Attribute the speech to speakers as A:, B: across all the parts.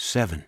A: 7.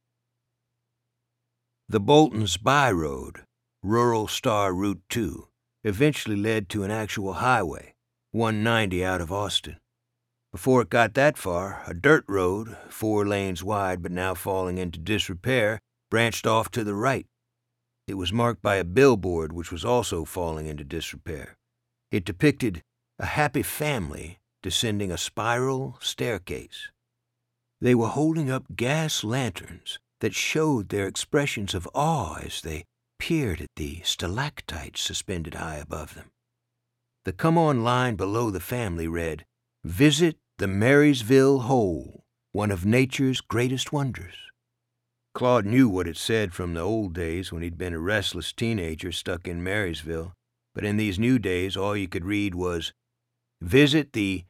A: The Bolton's by road, Rural Star Route 2, eventually led to an actual highway, 190 out of Austin. Before it got that far, a dirt road, 4 lanes wide but now falling into disrepair, branched off to the right. It was marked by a billboard which was also falling into disrepair. It depicted a happy family descending a spiral staircase. They were holding up gas lanterns that showed their expressions of awe as they peered at the stalactites suspended high above them. The come-on line below the family read, "Visit the Marysville Hole, one of nature's greatest wonders." Claude knew what it said from the old days when he'd been a restless teenager stuck in Marysville, but in these new days all you could read was, "Visit the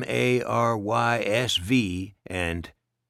A: MARYSV and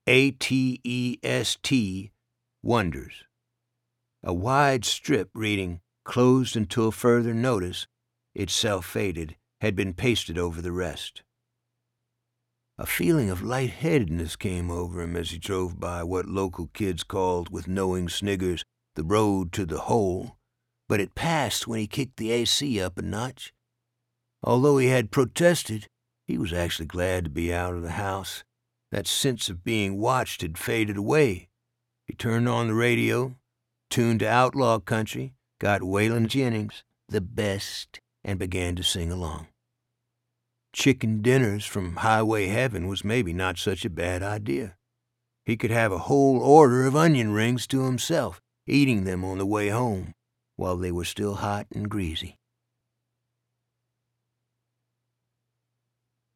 A: ATEST wonders." A wide strip reading, "Closed until further notice," itself faded, had been pasted over the rest. A feeling of lightheadedness came over him as he drove by what local kids called, with knowing sniggers, the road to the hole, but it passed when he kicked the AC up a notch. Although he had protested, he was actually glad to be out of the house. That sense of being watched had faded away. He turned on the radio, tuned to outlaw country, got Waylon Jennings, "The Best," and began to sing along. Chicken dinners from Highway Heaven was maybe not such a bad idea. He could have a whole order of onion rings to himself, eating them on the way home, while they were still hot and greasy.